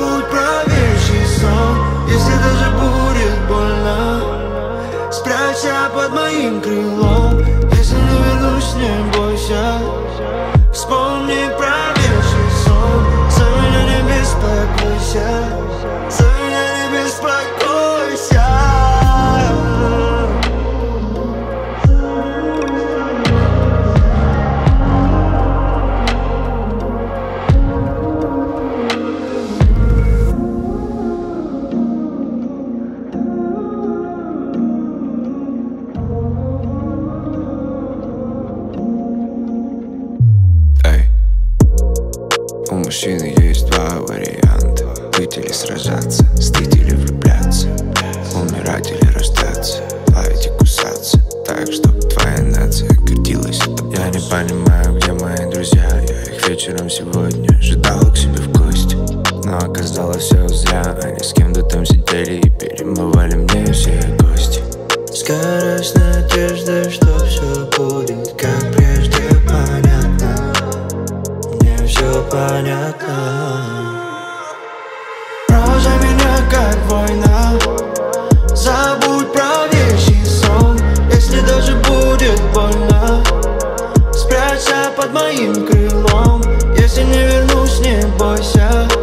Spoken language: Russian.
Забудь про вещий сон, если даже будет больно. Спрячься под моим крылом, если не вернусь, не бойся. Вспомни про вещий сон, за меня не беспокойся, за меня не беспокойся. У мужчины есть два варианта: быть или сражаться, стыть или влюбляться, умирать или рождаться, лаять и кусаться, так, чтобы твоя нация гордилась тобой. Я не понимаю, где мои друзья, я их вечером сегодня ожидал к себе в гости, но оказалось все зря. Они с кем-то там сидели и перемывали мне все гости. Сгораю с надеждой, что все будет как прежде, понятно. Все понятно. Бросай меня как война. Забудь про вещий сон, если даже будет больно. Спрячься под моим крылом, если не вернусь, не бойся.